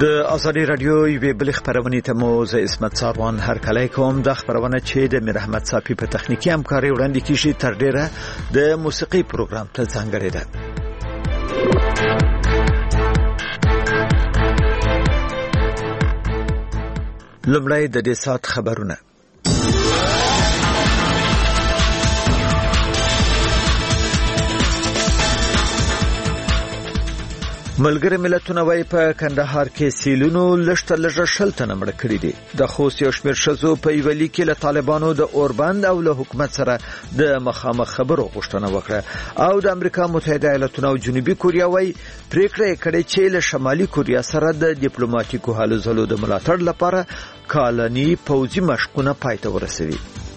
د ازادي رادیو یوې بل خبرونه ته مو زه اسمت ساروان هر کله کوم د خبرونه چې د میر احمد صافي په تخنیکی همکاري وړاندې کیږي تر ډیره د موسیقي پروګرام ته ځانګړې ده. لومړی د دې سات خبرونه. ملګری ملتونه وايي په کندهار کې سیلونو لشته لږه شلتنه مړ کړی دي. د خوست یو شمېر شزو په یوه لیک کې له طالبانو د اوربند او له حکومت سره د مخامخ خبرو غوښتنه وکړه او د امریکا متحده ایالاتونو او جنوبي کوریا وايي پریکړه کړې چې له شمالي کوریا سره د ډیپلوماټیکو هلو ځلو د ملاتړ لپاره کالني پوځي مشقونه پای ته ورسوي.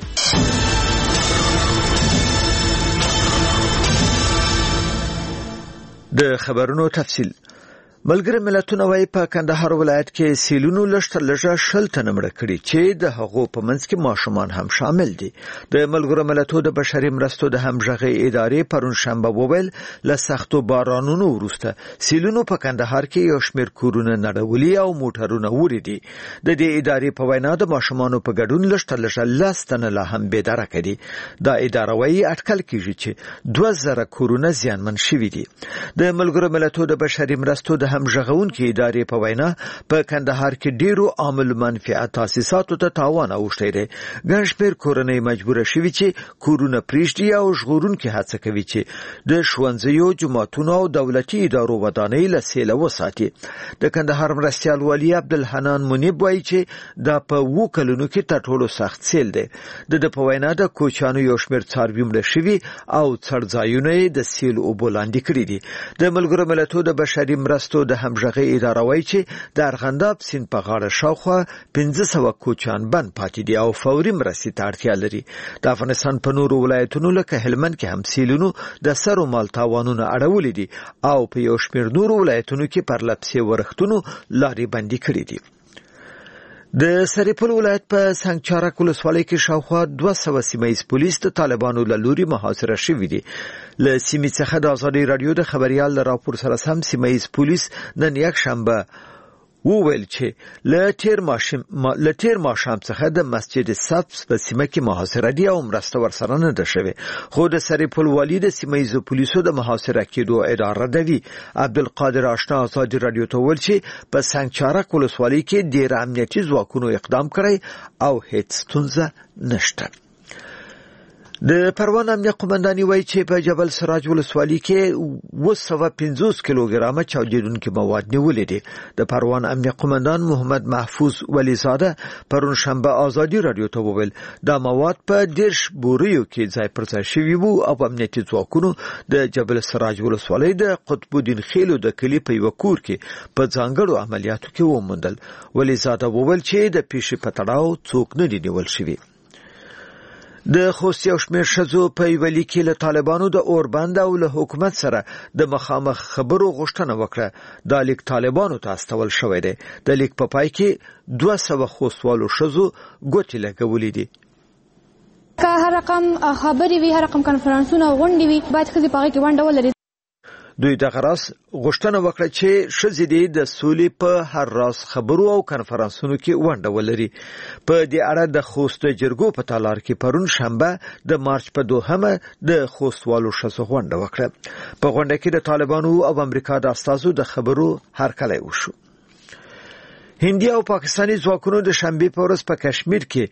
د خبرونو تفصیل. ملګری ملتونه وايي په کندهار ولایت کې سیلونو لشته لږه شلتنه مړ کړي چې د هغو په منځ کې ماشومان هم شامل دي. د ملګرو ملتونو د بشري مرستو د همغږي ادارې پرون شنبه وویل له سختو بارانونو وروسته سیلونو په کندهار کې یو شمېر کورونه نړولي او موټرونه وړي دي. د دې ادارې په وینا د ماشومانو په ګډون لشته لږه لاستنه لا هم بېداره کړي. دا اداره وايي اټکل کیږي چې 2000 کورونه زیانمن شوي دي. د ملګرو ملتونو د بشري مرستو د همغږون کې ادارې په وینا په کندهار کې ډیرو عامل منفعت تاسیساتو ته تاوان اوښتی دی. ګڼ شمېر کورنۍ مجبوره شوي چې کورونه پریږدي او ژغورونکي هڅه کوي چې د ښوونځیو، جوماتونو او دولتي ادارو ودانۍ له سیله وساتي. د کندهار مرستیال والي عبدالحنان منیب وایي چې دا په 2 کلونو کې تر ټولو سخت سیل دی. د په وینا د کوچانو یو شمېر څاروي مړه شوي او څړځایونه د سیل اوبو لاندې کړي دي. د ملګرو ملتونو د بشري مرستو د همغږي اداره وايي چې د ارغنداب سیند په غاړه شاوخوا 1500 کوچان بند پاتې دي او فوري مرستې ته اړتیا لري. د افغانستان په نورو ولایتونو لکه هلمند کې هم سیلونو د سرو مال تاوانونه اړولي دي او په یو شمېر نورو ولایتونو کې پرلپسې ورښتونو لارې بندي کړې دي. د سرپل ولایت په سنگچارک ولسوالۍ کې شاوخوا 200 سیمه‌ییز پولیس د طالبانو له لوري محاصره شوي دي. له سیمې څخه د ازادي رادیو د خبريال راپور سره سم سیمه‌ییز پولیس نن یک شنبه وویل چې له تیر ماښام څخه د مسجد صف په سیمه کې محاصره دي او مرسته ورسره نه ده شوې. خو د سرپل والي د سیمه‌ییزو پولیسو د محاصره کېدو ادعا ردوي. عبدالقادر آشنا ازادي رادیو ته وویل چې په سنگچارک ولسوالۍ کې ډېر امنیتي ځواکونو اقدام کړی او هیڅ ستونزه نشته. د پروان امنیه قومنداني وایي چې په جبل سراج ولسوالۍ کې 250 کیلوګرامه چاودیدونکي مواد نیولې دي. د پروان امنیه قومندان محمد محفوظ ولیزاده پرون شنبه ازادي رادیو ته وویل دا مواد په 10 بوریو کې ځای پر ځای شوي وو او امنیتي ځواکونو د جبل سراج ولسوالۍ د قطب الدین خیلو د کلی په یو کور کې په ځانګړو عملیاتو کې وموندل. ولیزاده وویل چې د پیښې په تړاو څوک نه دی نیول شوی. د خوست یو شمېر ښځو په یوه لیک کې له طالبانو د اوربند او له حکومت سره د مخامخ خبرو غوښتنه وکړه. دا لیک طالبانو ته استول شوی دی. د لیک په پای کې 200 خوستوالو ښځو ګوتې لګولې دي. که هر رقم خبرې وي، هر رقم کنفرانسونه غونډې وي، باید ښځې په هغې کې ونډه ولري. دوی دغه راز غوښتنه وکړه چې ښځې دې د سولې په هر راز خبرو او کنفرانسونو کې ونډه ولري. په دې اړه د خوست جرګو په تالار کې پرون شنبه د مارچ په 2مه د خوستوالو ښځو غونډه وکړه. په غونډه کې د طالبانو او امریکا د استازو د خبرو هرکلی وشو. هندي او پاکستاني ځواکونو د شنبه په ورځ په کشمیر کې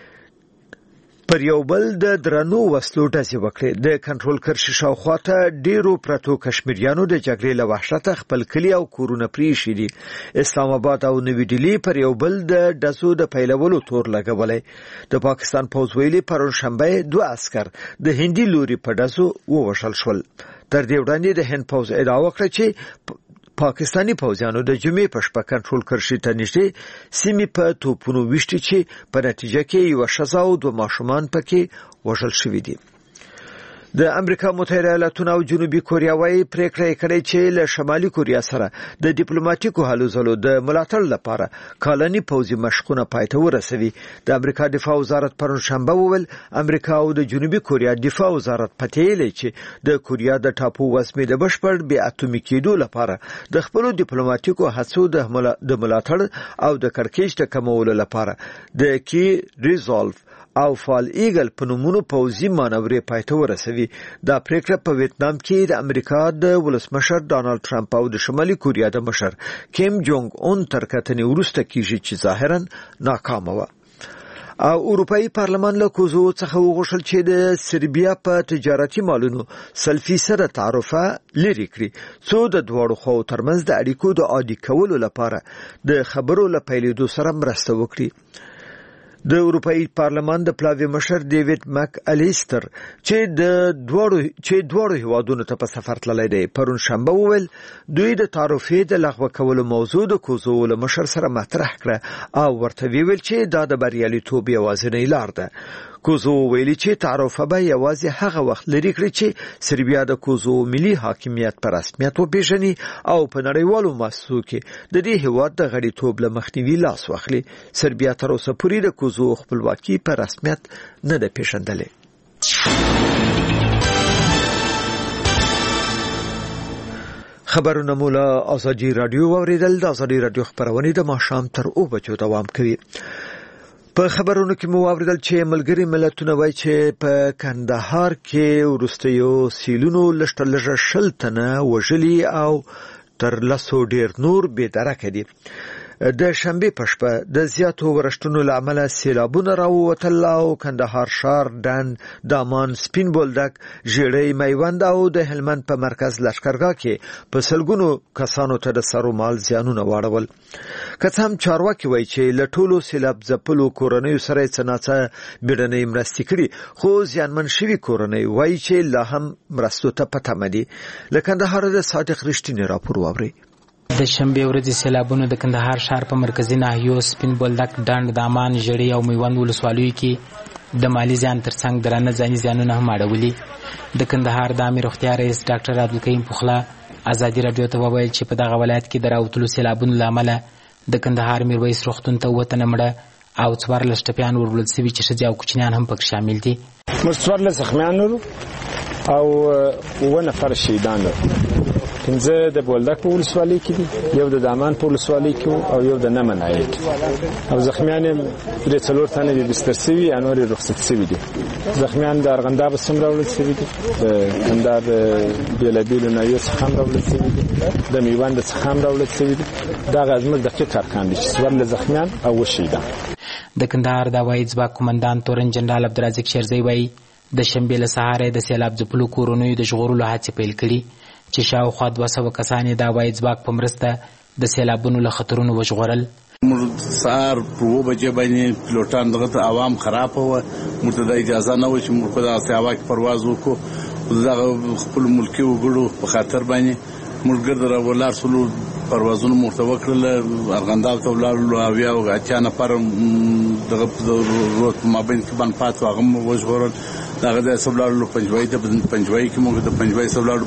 پر یو بل د درنو وسلو ډزې وکړې. د کنټرول کرښې شاوخوا ته ډیرو پرتو کشمیریانو د جګړې له وحشته خپل کلی او کورونه پریښي دي. اسلام آباد او نوی ډیلي پر یو بل د ډزو د پیلولو تور لګولې. د پاکستان پوځ ویلي پرون شنبه 2 عسكر د هندي لوري په ډزو ووژل شول. تر دې وړاندې د هند پوځ ادعا وکړه چې پاکستانی پوځیانو د جمعې په شپه کنټرول کرښې ته نږدې سیمې په توپونو ویشتي چې په نتیجه کې یو ښځه او 2 ماشومان پکې وژل شوي دي. د امریکا متحده ایالاتونو او جنوبي کوریا وايي پریکړه کړې چې له شمالي کوریا سره د ډیپلوماټیکو هلو ځلو د ملاتړ لپاره کالني پوځي مشقونه پای ته ورسوي. د امریکا دفاع وزارت پرون شنبه وویل امریکا او د جنوبي کوریا دفاع وزارت پتهیلي چې د کوریا د ټاپو وسمې د بشپړ بې اتومي کېدو لپاره د خپل ډیپلوماټیکو هڅو د ملاتړ او د کړکېچ د کمولو لپاره د کی ریزولف او فال ایګل په نومونو پوځي مانورې پای ته ورسوي. دا پریکړه په ویتنام کې د امریکا د ولسمشر ډانلډ ټرمپ او د شمالي کوریا د مشر کیم جونګ اون تر کتنې وروسته کیږي چې ظاهرا ناکامه و. او اروپאי پارلمان له کوزو څخه وغوښتل چې د سربیا په تجارتي مالونو 100% تعرفه لري کړي څو د دوړو خو ترمنځ د اړیکو د عادي کولو لپاره د خبرو لپاره سره مرسته وکړي. د اروپאי پارلمان د پلاوی مشر ډیوډ مک الیستر چې دوړو هیوادونو ته په سفر تللی دی پرون شنبه وویل دوی د تعرفې د لغوه کولو موضوع د کوزو له مشر سره مطرح کړه او ورته ویل چې دا د بریالیتوب یوازینۍ لار ده. کوزو ویلي چې تعرفه به یوازې هغه وخت لري کړي چې سربیا د کوزو ملي حاکمیت پر رسمیت وپیژني او په نړیوالو مؤسسو کې د دې هیواد د غړیتوب له مخنیوي لاس واخلي. سربیا تر اوسه پورې د کوزو خپلواکي پر رسمیت نه ده پیژندلې. خبرونه مولا ازادي رادیو اوریدل. د ازادي رادیو خبرونه د ماښام تر 2 بجو دوام کوي. په خبرونو کې مو اوریدل چې ملګری ملتونه وایي چې په کندهار کې ورستیو سیلونو لږه شلتنه وژلي او تر لاسو ډیر نور بې درکه دي. د شنبه پښپه د زیاتو ورشتونو لامل سیلابونه راووتل او کندهار ښار ډن دامان سپین بولدک ژړی میوند او د هلمند په مرکز لشکرګاه کې په سلګونو کسانو ته د سرو مال زیانونه واړول. که هم چارواکي وایي چې له ټولو سیلاب ځپلو کورنیو سره څناڅه بیړنۍ مرستې کړي خو زیانمن شوي کورنۍ وایي چې لا هم مرستو ته په تمه دي. له کندهار د صادق رښتینی راپور واورئ. د شنبه ورځې سیلابونو د کندهار ښار په مرکزي ناحیو سپین بولدک ډنډ دامان ژړی او میوند ولسوالیو کې د مالی زیان ترڅنګ درانه ځاني زیانونه هم اړولي. د کندهار د عامه روغتیا رئیس ډاکټر عبدالکریم پخلا ازادي رادیو ته وویل چې په دغه ولایت کې د راوتلو سیلابونو له امله د کندهار میرویس روغتون ته 7 تنه مړه او 14 ټپیان ورولل شوي چې ښځې او کوچنیان هم پکې شامل دي. موږ 14 زخمیان او 9 نفر شهیدان لرو. 15 د بولدک ولسوالۍ کې دي، یو د دامان په ولسوالۍ کې او یو د نمن ناحیه کې. او زخمیان یې 3 تنه دي بستر شوي یا نور رخصت شوي دي. زخمیان د ارغنداب څخه راوړل شوي دي، د کندهار بیلابیلو ناحیو څخه هم راوړل شوي دي، د میوند څخه هم راوړل شوي دي. دا غزمل دقیق ارقام دي چې 14 زخمیان او شهیدان. د کندهار د هوایي ځواک قومندان تورن جنرال عبدالرزاق شیرزی وایي د شنبې له سهاره د سیلاب ځپلو کورنیو د ژغورلو هڅې پیل کړي چې شاوخوا 200 کسان یې د هوایي ځواک په مرسته د سیلابونو له خطرونو وژغورل. موږ سهار په 2 بجې باندې پیلوټان دغه عوام خراب و، موږ ته د اجازه نه و چې موږ په دغه هوا کې پرواز وکړو. دغه خپل ملکي وګړو په خاطر باندې موږ ګرد راولار سلو پروازونه مرته وکړل. ارغنداب ته ولاړو او بیا اتیا نفر دغه روت مابین کې باندې پاتو هغه وژغورل. دغه د سبلاړو پنځوي کې موږ د پنځوي سبلاړو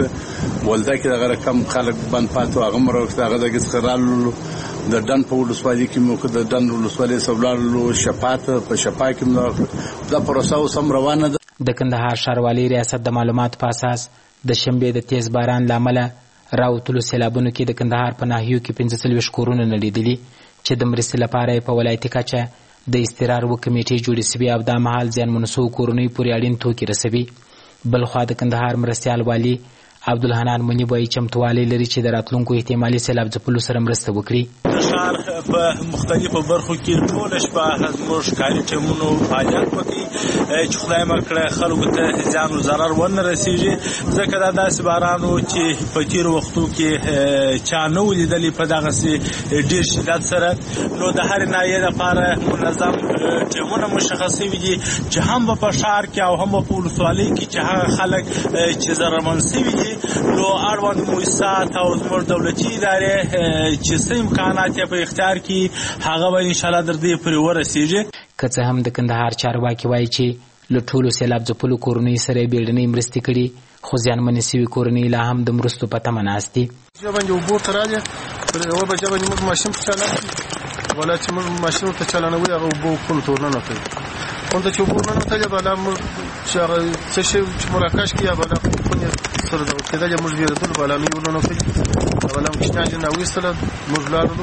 بولدک دغه رقم خلک باندې پاتو هغه مروخ دغه د ګسخرالو د ډن په ولسوالۍ کې موږ د ډن ولسوالۍ سبلاړو شفاعت په شفا کې موږ د پروسه سم روانه ده. د کندهار ښاروالۍ ریاست د معلوماتو په اساس د شنبې د تیز باران لامل راوتلو سیلابونو کې د کندهار په ناحیو کې 45 کورونه نړېدلي چې د مرستې لپاره په ولایتي کچه د استقرار و کمیټې جوړې شوې او دا مهال زیانمنو شوو کورنیو پورې اړین توکي رسوي. بلخوا د کندهار مرستیال والي عبدالحنان منی وایي چمتوالی لري چې د راتلونکو احتمالي سیلاب ځپلو سره مرسته وکړي. د ښار په مختلفو برخو کې ټوله شپه زموږ ښکاري ټیمونو فعالیت وکړي چې خدای مړ کړی خلکو ته زیان و ضرر ونه رسېږي، ځکه دا داسې باران و چې په تېرو وختو کې چا نه و لیدلي په دغسې ډېر شدت سره. نو د هرې ناحیې لپاره منظم ټیمونه مشخص شوي دي چې هم په ښار کې او هم په ولسوالۍ کې چې هغه خلک چې ضررمند شوي دي نو اړوند مؤسسات او زموږ دولتي ادارې چې څه امکانات یې په اختیار کې هغه به انشاءالله در دې پورې ورسېږي. که څه هم د کندهار چارواکي وایي چې له ټولو سیلاب ځپلو کورنیو سره یې بیړنۍ مرستې کړي، خو زیانمنې سوي کورنۍ لا هم د مرستو په تمه ناست دي. باندې اوبو ته راځي پر یوه بجه باندې موږ ماشین په چالان ولا چې موږ ماشین ورته چالانوي هغه اوبو کونو ته ورننوتوي. کونو ته چې اوبو ورننوتلې بلا موږ چې هغه څه شی چې مراکش کړي بلا کونې سره دغه کېدل موږ ویرېدلو بلا مې ورننوتلې بلا موږ شنه جن راویستله موږ لاړو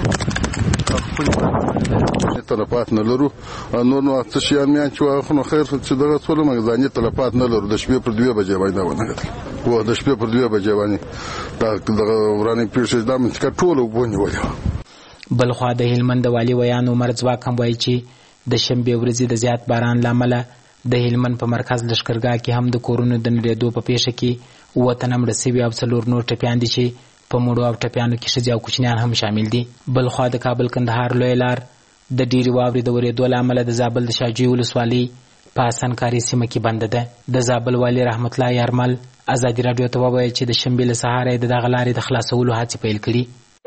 تلفات نه لرو. نور نو څه شیان میان چې واخو نو خیر چې دغه ټول مګزاني تلفات نه لرو. د شپې پر 2 بجې باندې ونه و د شپې پر 2 بجې باندې دا ورانې پیښې دا من ټول وبونی وله. بل خو د هلمند والي ویان عمر ځواک هم وایي چې د شنبې ورځې د زیات باران لامل د هلمند په مرکز لشکرګاه کې هم د کورونو د نړېدو په پیښه کې 7 تنه مړه سوي او 4 نور ټپیان دي چې په مړو او ټپیانو کې ښځې او کوچنیان هم شامل دي. بل خوا د کابل کندهار لوی لار د ډېرې واورې د ورېدو له امله د زابل د شاجوی ولسوالۍ په حسنکاري سیمه کې بنده ده. د زابل والي رحمت الله یارمل ازادي راډیو ته وویل چې د شنبې له سهاره یې د دغه لارې د خلاصولو هڅې پیل کړي.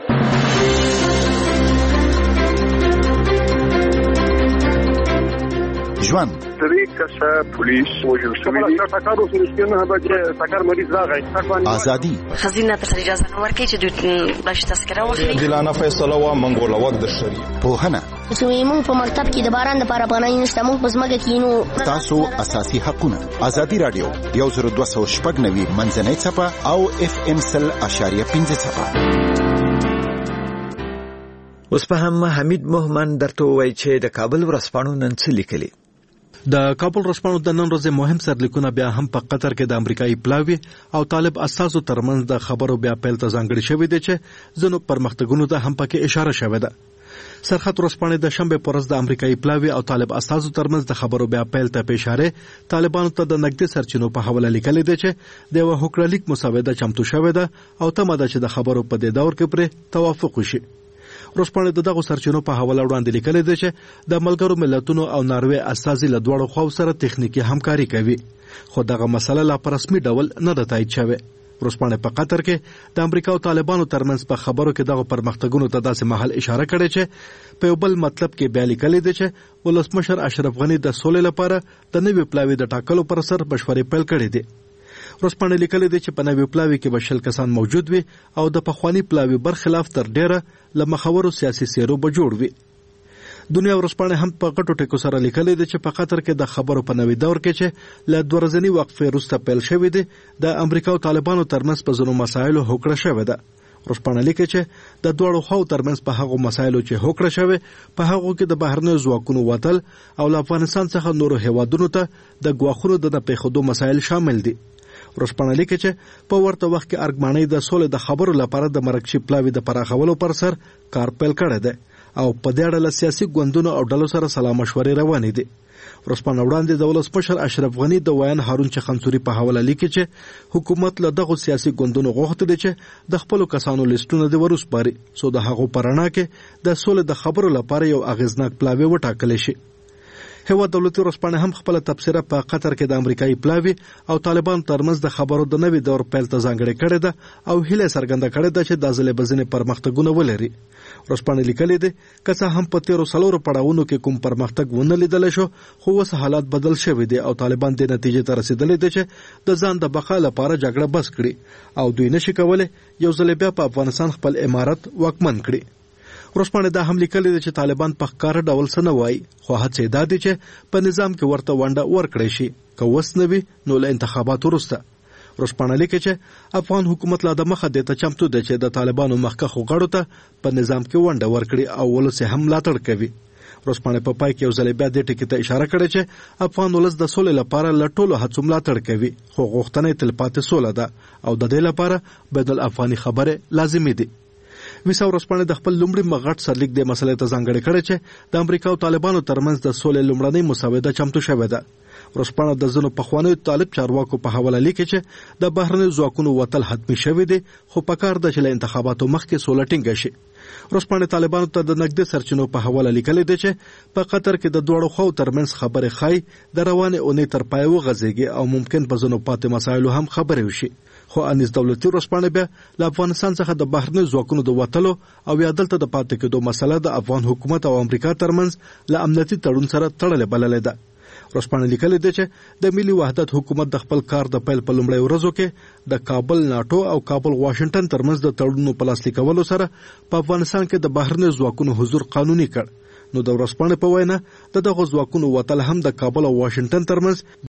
ژوند پولیس وجل شوی ازادي خزینه ته اجازه نه ورکړي چې دوی باش تذکره واخلي. دلانه فیصله وا منګول وخت د شری پوهنه زموږ په مکتب کې د باران لپاره پناه نشته. موږ په ځمکه کې نو تاسو اساسي حقونه. ازادي رادیو 102.9 منځنۍ چپه او FM 100.5 چپه. اوس په هم حمید مومن درته وایي چې د کابل ورځپاڼو نن څه لیکلي. د کابل ورځپاڼو د نن ورځې مهم سرلیکونه بیا هم په قطر کې د امریکایي پلاوي او طالب اساسو ترمنځ د خبرو بیا پیل ته ځانګړي شوی دی چې ځینو پرمختګونو ته هم پکې اشاره شوې ده. سرخط ورځپاڼې د شنبې په ورځ د امریکایي پلاوي او طالب اساسو ترمنځ د خبرو بیا پیل ته په اشاره طالبانو ته د نقدي سرچینو په حواله لیکلي دی چې د یو هوکړلیک مسوده چمتو شوې ده او تمه ده چې د خبرو په دې دور کې پر توافق وشي. ورځپاڼې د دغه سرچینو په حواله وړاندې لیکلي دی چې د ملګرو ملتونو او ناروې استازي له دواړو خواو سره تخنیکی همکاري کوي، خو دغه مسله لا په رسمي ډول نه ده تایید شوې. ورځپاڼې په قطر کې د امریکا او طالبانو ترمنځ په خبرو کې دغه پرمختګونو ته داسې مهال اشاره کړې چې په یو بل مطلب کې بیا لیکلي دی چې ولسمشر اشرف غني د سولې لپاره د نوي پلاوي د ټاکلو پر سر مشورې پیل کړې دي. ورځپاڼې لیکلي دی چې په نوي پلاوي کې به 100 کسان موجود وي او د پخواني پلاوي برخلاف تر ډیره له مخورو سیاسي سیرو به جوړ وي. دنیا ورځپاڼې هم په غټو ټکو سره لیکلي دی چې په قطر کې د خبرو په نوي دور کې چې له 2 ورځنۍ وقفې وروسته پیل شوی دی د امریکا او طالبانو ترمنځ په ځینو مسایلو هوکړه شوې ده. ورځپاڼه لیکي چې د دوړو خواو ترمنځ په هغو مسایلو چې هوکړه شوې په هغو کې د بهرنیو ځواکونو وتل او له افغانستان څخه نورو هیوادونو ته د ګواښونو د نه پېښېدو مسایل شامل دي. ورځپاڼه لیکي چې په ورته وخت کې ارګمانۍ د سولې د خبرو لپاره د مرکزي پلاوي د پراخولو پر سر کار پیل کړی دی او په دې اړه له سیاسي ګوندونو او ډلو سره سلا مشورې روانې دي. ورځپاڼه وړاندې د ولسمشر اشرف غني د ویان هارون چخنسوري په حواله لیکي چې حکومت له دغه سیاسي ګوندونو غوښتي دي چې د خپل کسانو لیستونه د وروسپاري سو د هغو پرانا کې د سولې د خبرو لپاره یو اغیزناک پلاوی وټاکل شي. هیواد دولتي ورځپاڼه هم خپل تبصره په قطر کې د امریکایي پلاوي او طالبان ترمنځ د خبرو د نوي دور پیل ته ځانګړې کړې ده او هیله څرګنده کړې ده چې د ځلې بزنې پرمختګونه ولري. ورځپاڼه لیکلي دي که څه هم په 13 پړاوونو کې کوم پرمختګ ونه لیدل شو خو اوس حالات بدل شوي دي او طالبان د نتیجې ته رسیدلي دي چې د ځان د بقا لپاره جګړه بس کړي او دوی نشي کولای یو ځل بیا په افغانستان خپل امارت واکمن کړي. ورځپاڼه دا هم لیکلي دي چې طالبان په ښکاره ډول څه نه وایي خو هڅې دا دي چې په نظام کې ورته ونډه ورکړی شي که وس نه وي نو له انتخاباتو وروسته. ورځپاڼه لیکي چې افغان حکومت لا د مخه دې ته چمتو دی چې د طالبانو مخکښو غړو ته په نظام کې ونډه ورکړي او ولس هم ملاتړ کوي. ورځپاڼه په پای کې یو ځل بیا دې ټکي ته اشاره کړې چې افغان ولس د سولې لپاره له ټولو هڅو ملاتړ کوي خو غوښتنه یې تلپاتې سوله ده او د دې لپاره بین الافغاني خبرې لازمي دي. ویسا ورځپاڼه د خپل لومړي مغټ سرلیک د مسلې ته ځانګړې کړې چې د امریکا او طالبانو ترمنځ د سولې لومړنۍ مسوده چمتو شوې ده. ورځپاڼه د ځینو پخوانیو طالب چارواکو په حواله لیکي چې د بهرنیو ځواکونو وتل حتمي شوی دی خو پکار ده چې له انتخاباتو مخکې سوله ټینګه شي. ورځپاڼه طالبانو ته د نقدي سرچینو په حواله لیکلي دی چې په قطر کې د دوړو خواو ترمنځ خبرې ښایي د روانې اونۍ تر پای وغځېږي او ممکن په ځینو پاتې مسایلو هم خبرې وشي. خو انیس دولتي ورځپاڼه بیا له افغانستان څخه د بهرنیو ځواکونو د وتلو او یا دلته د پاتې کېدو مسله د افغان حکومت او امریکا ترمنځ له امنیتي تړون سره تړلې بللې ده. ورځپاڼې لیکلي دي چې د ملي وحدت حکومت د خپل کار د پیل په لومړۍ ورځو کې د کابل ناټو او کابل واشنگټن ترمنځ د تړونونو په لاسلیک کولو سره په افغانستان کې د بهرنیو ځواکونو حضور قانوني کړ. نو د ورځپاڼې په وینا دغه ځواکونو وتل هم د کابل او واشنگټن ترمنځ